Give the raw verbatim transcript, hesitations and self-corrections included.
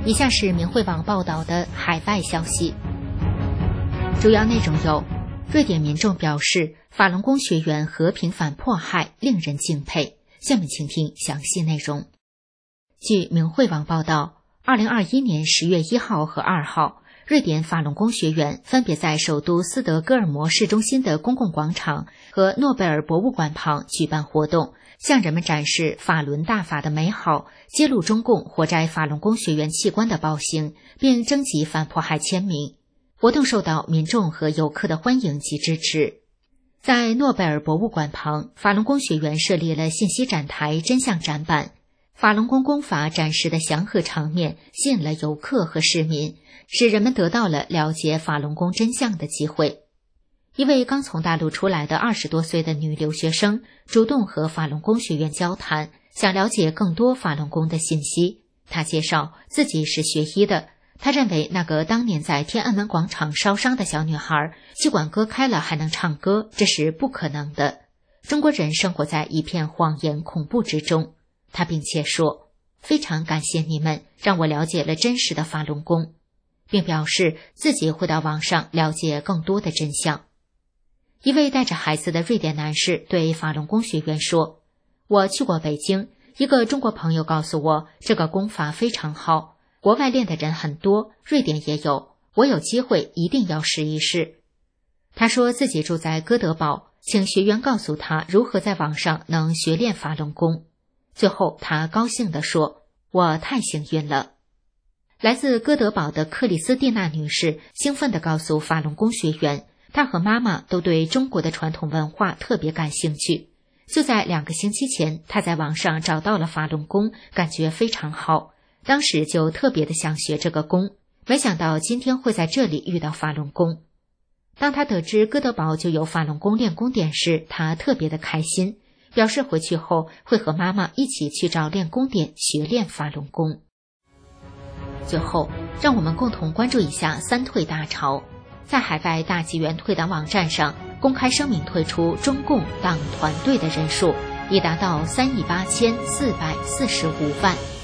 以下是明慧网报道的海外消息，主要内容有：瑞典民众表示法轮功学员和平反迫害，令人敬佩。下面请听详细内容。据明慧网报道，二零二一年十月一号和二号，瑞典法轮功学员分别在首都斯德哥尔摩市中心的公共广场和诺贝尔博物馆旁举办活动，向人们展示法轮大法的美好，揭露中共活摘法轮功学员器官的暴行，并征集反迫害签名。活动受到民众和游客的欢迎及支持。在诺贝尔博物馆旁，法轮功学员设立了信息展台、真相展板。法轮功功法展示的祥和场面吸引了游客和市民，使人们得到了了解法轮功真相的机会。一位刚从大陆出来的二十多岁的女留学生主动和法轮功学员交谈，想了解更多法轮功的信息。她介绍自己是学医的，她认为那个当年在天安门广场烧伤的小女孩，气管割开了还能唱歌，这是不可能的。中国人生活在一片谎言恐怖之中。她并且说，非常感谢你们，让我了解了真实的法轮功，并表示自己会到网上了解更多的真相。一位带着孩子的瑞典男士对法轮功学员说，我去过北京，一个中国朋友告诉我这个功法非常好，国外练的人很多，瑞典也有，我有机会一定要试一试。他说自己住在哥德堡，请学员告诉他如何在网上能学练法轮功。最后他高兴地说，我太幸运了。来自哥德堡的克里斯蒂娜女士兴奋地告诉法轮功学员，她和妈妈都对中国的传统文化特别感兴趣。就在两个星期前，她在网上找到了法轮功，感觉非常好，当时就特别的想学这个功，没想到今天会在这里遇到法轮功。当她得知哥德堡就有法轮功练功点时，她特别的开心，表示回去后会和妈妈一起去找练功点学练法轮功。最后，让我们共同关注一下三退大潮。在海外大纪元退党网站上公开声明退出中共党团队的人数已达到三亿八千四百四十五万。